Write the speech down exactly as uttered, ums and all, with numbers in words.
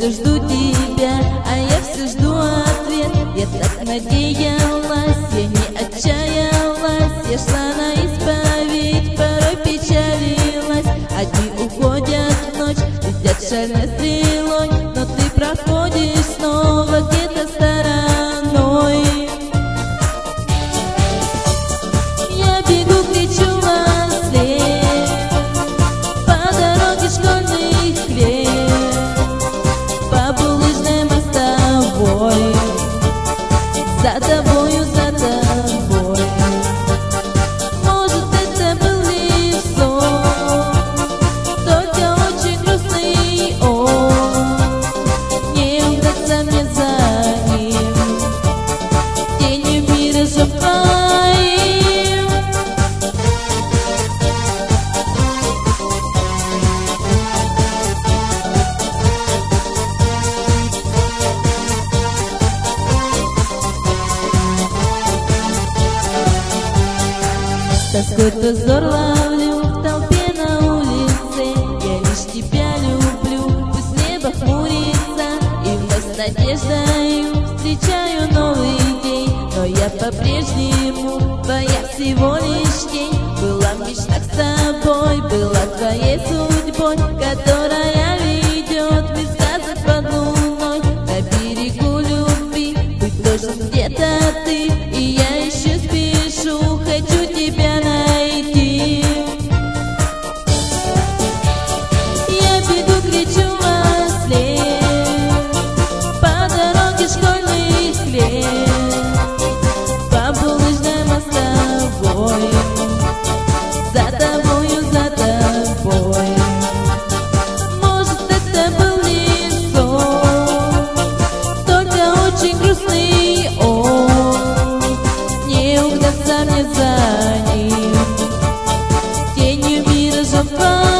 все жду тебя, а я все жду ответ. Я так надеялась, я не отчаялась, я шла на исповедь, порой печалилась. Одни уходят в ночь, летят шальной стрелой, но ты проходишь снова где-то стороной. Я бегу, кричу во след, по дороге школьных лет, по булыжной мостовой, за тобою, за тобой. Может, это был лишь сон, только очень грустный он. Не угнаться мне за ним, тенью миражом твоим. Тоской-то взор ловлю в толпе на улице, я лишь тебя люблю, пусть небо хмурится, и вновь с надеждою встречаю новый день. Но я по-прежнему твоя всего лишь тень, была в мечтах с тобой, была твоей судьбой, которая ведет мир сказок под луной. На берегу любви быть должен где-то ты, и я еще спешу, хочу тебя найти. Я бегу, кричу во след, по дороге школьных лет, по булыжной мостовой, за тобою, за тобой. Может, это был лишь сон, только очень грустный он. Не угнаться мне за ним, тенью миражом твоим.